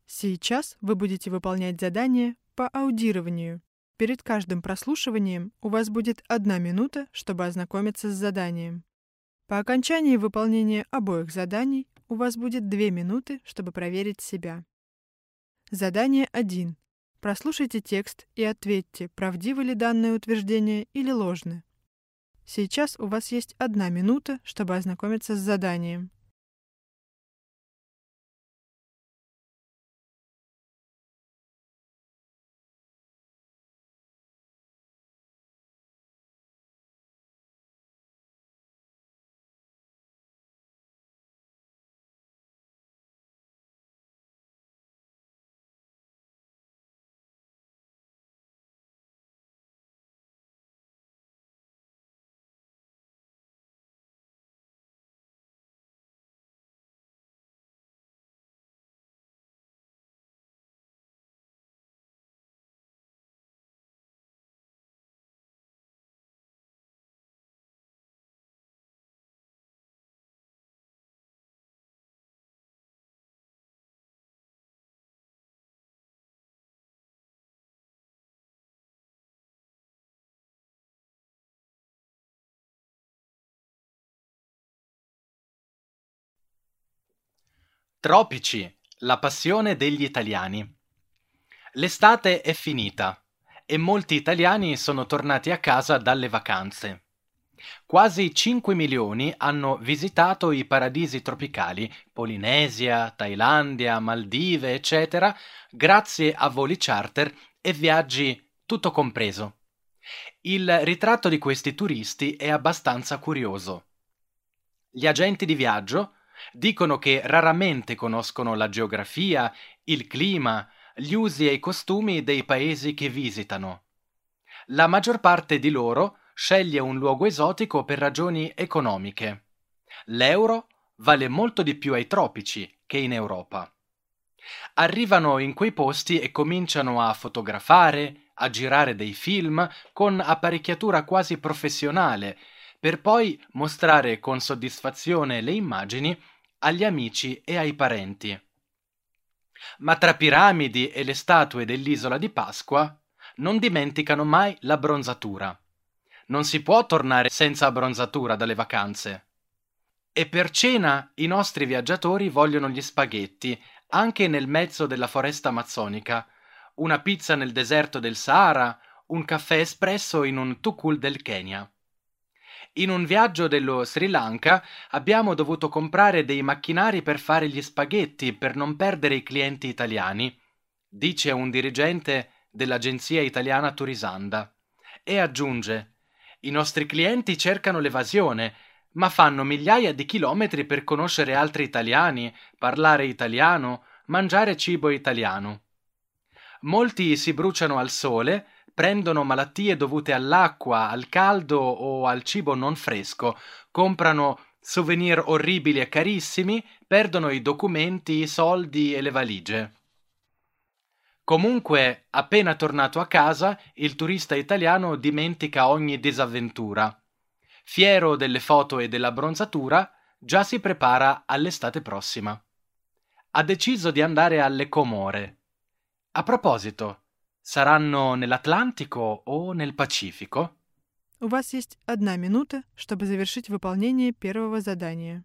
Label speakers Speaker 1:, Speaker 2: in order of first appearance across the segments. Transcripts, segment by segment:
Speaker 1: Сейчас вы будете выполнять задание по аудированию. Перед каждым прослушиванием у вас будет 1 минута, чтобы ознакомиться с заданием. По окончании выполнения обоих заданий у вас будет 2 минуты, чтобы проверить себя. Задание 1. Прослушайте текст и ответьте, правдивы ли данное утверждение или ложны. Сейчас у вас есть 1 минута, чтобы ознакомиться с заданием.
Speaker 2: Tropici, la passione degli italiani. L'estate è finita e molti italiani sono tornati a casa dalle vacanze. Quasi 5 milioni hanno visitato i paradisi tropicali, Polinesia, Thailandia, Maldive, eccetera, grazie a voli charter e viaggi tutto compreso. Il ritratto di questi turisti è abbastanza curioso. Gli agenti di viaggio dicono che raramente conoscono la geografia, il clima, gli usi e i costumi dei paesi che visitano. La maggior parte di loro sceglie un luogo esotico per ragioni economiche. L'euro vale molto di più ai tropici che in Europa. Arrivano in quei posti e cominciano a fotografare, a girare dei film con apparecchiatura quasi professionale, per poi mostrare con soddisfazione le immagini agli amici e ai parenti. Ma tra piramidi e le statue dell'isola di Pasqua non dimenticano mai la bronzatura. Non si può tornare senza abbronzatura dalle vacanze. E per cena i nostri viaggiatori vogliono gli spaghetti, anche nel mezzo della foresta amazzonica, una pizza nel deserto del Sahara, un caffè espresso in un tukul del Kenya. In un viaggio dello Sri Lanka abbiamo dovuto comprare dei macchinari per fare gli spaghetti per non perdere i clienti italiani, dice un dirigente dell'agenzia italiana Turisanda, e aggiunge: i nostri clienti cercano l'evasione, ma fanno migliaia di chilometri per conoscere altri italiani, parlare italiano, mangiare cibo italiano. Molti si bruciano al sole, prendono malattie dovute all'acqua, al caldo o al cibo non fresco, comprano souvenir orribili e carissimi, perdono i documenti, i soldi e le valigie. Comunque, appena tornato a casa, il turista italiano dimentica ogni disavventura. Fiero delle foto e della bronzatura, già si prepara all'estate prossima. Ha deciso di andare alle Comore. A proposito, saranno nell'Atlantico o nel Pacifico?
Speaker 1: У вас есть 1 минута, чтобы завершить выполнение первого задания.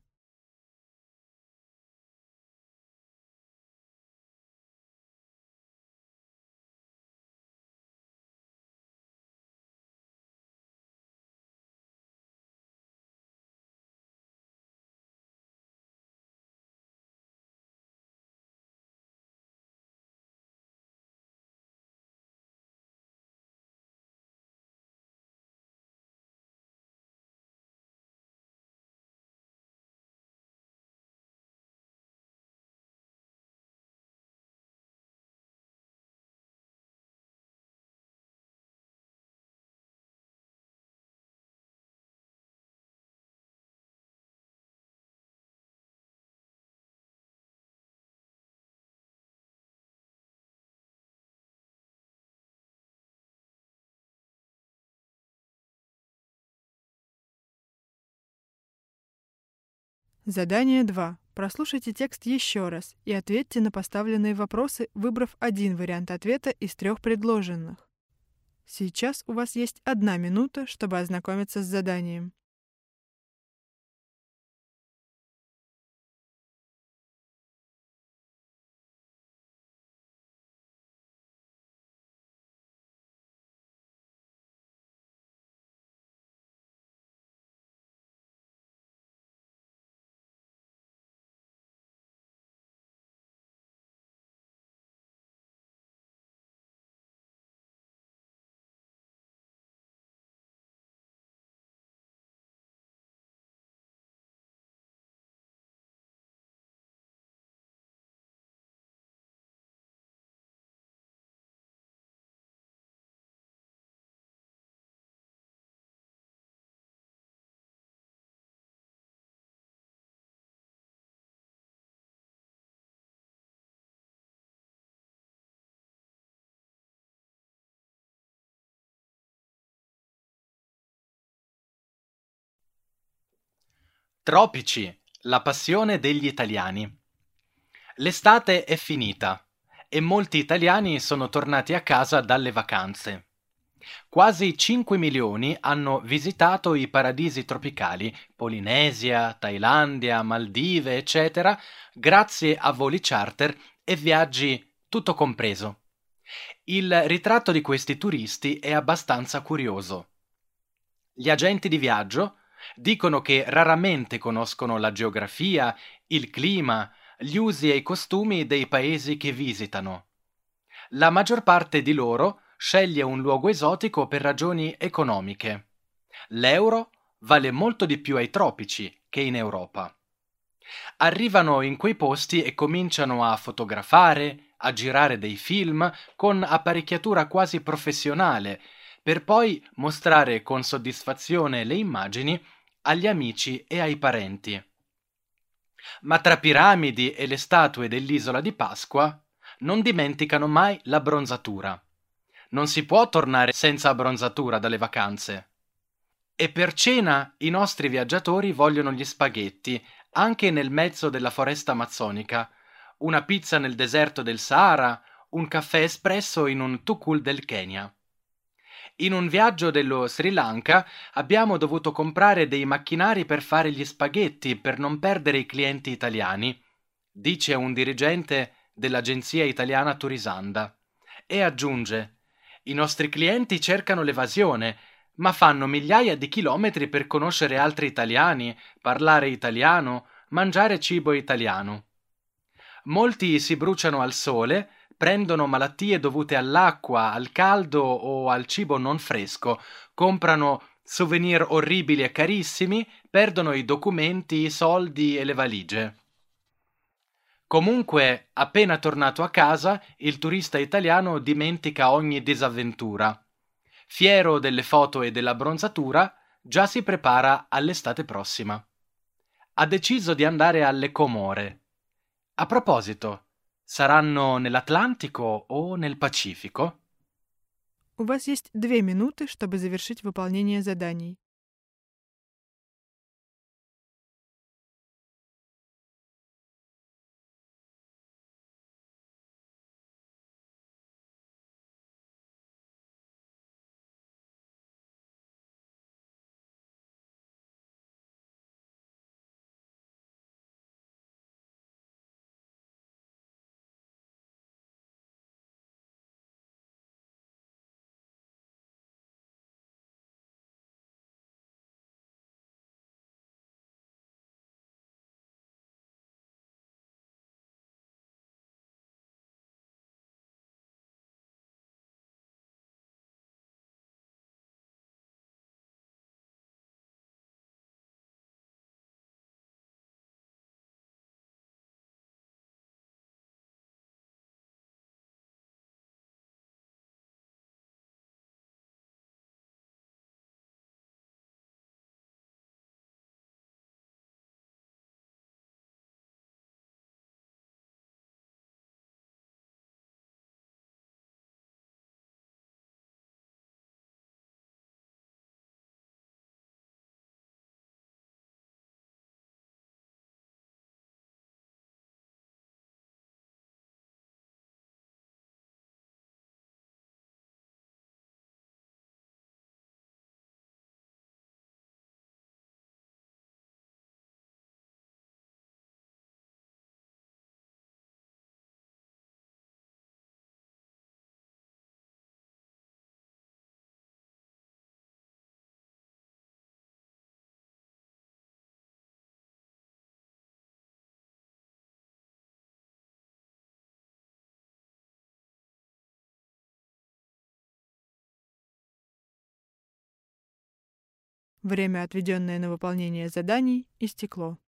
Speaker 1: Задание 2. Прослушайте текст еще раз и ответьте на поставленные вопросы, выбрав один вариант ответа из 3 предложенных. Сейчас у вас есть 1 минута, чтобы ознакомиться с заданием.
Speaker 2: Tropici, la passione degli italiani. L'estate è finita e molti italiani sono tornati a casa dalle vacanze. Quasi 5 milioni hanno visitato i paradisi tropicali, Polinesia, Thailandia, Maldive, eccetera, grazie a voli charter e viaggi tutto compreso. Il ritratto di questi turisti è abbastanza curioso. Gli agenti di viaggio dicono che raramente conoscono la geografia, il clima, gli usi e i costumi dei paesi che visitano. La maggior parte di loro sceglie un luogo esotico per ragioni economiche. L'euro vale molto di più ai tropici che in Europa. Arrivano in quei posti e cominciano a fotografare, a girare dei film con apparecchiatura quasi professionale, per poi mostrare con soddisfazione le immagini agli amici e ai parenti. Ma tra piramidi e le statue dell'isola di Pasqua non dimenticano mai l'abbronzatura. Non si può tornare senza abbronzatura dalle vacanze. E per cena i nostri viaggiatori vogliono gli spaghetti, anche nel mezzo della foresta amazzonica, una pizza nel deserto del Sahara, un caffè espresso in un tukul del Kenya. In un viaggio dello Sri Lanka abbiamo dovuto comprare dei macchinari per fare gli spaghetti per non perdere i clienti italiani, dice un dirigente dell'agenzia italiana Turisanda. E aggiunge: i nostri clienti cercano l'evasione, ma fanno migliaia di chilometri per conoscere altri italiani, parlare italiano, mangiare cibo italiano. Molti si bruciano al sole, prendono malattie dovute all'acqua, al caldo o al cibo non fresco, comprano souvenir orribili e carissimi, perdono i documenti, i soldi e le valigie. Comunque, appena tornato a casa, il turista italiano dimentica ogni disavventura. Fiero delle foto e dell'abbronzatura, già si prepara all'estate prossima. Ha deciso di andare alle Comore. A proposito, saranno nell'Atlantico o nel Pacifico?
Speaker 1: У вас есть 2 минуты, чтобы завершить выполнение заданий. Время, отведенное на выполнение заданий, истекло.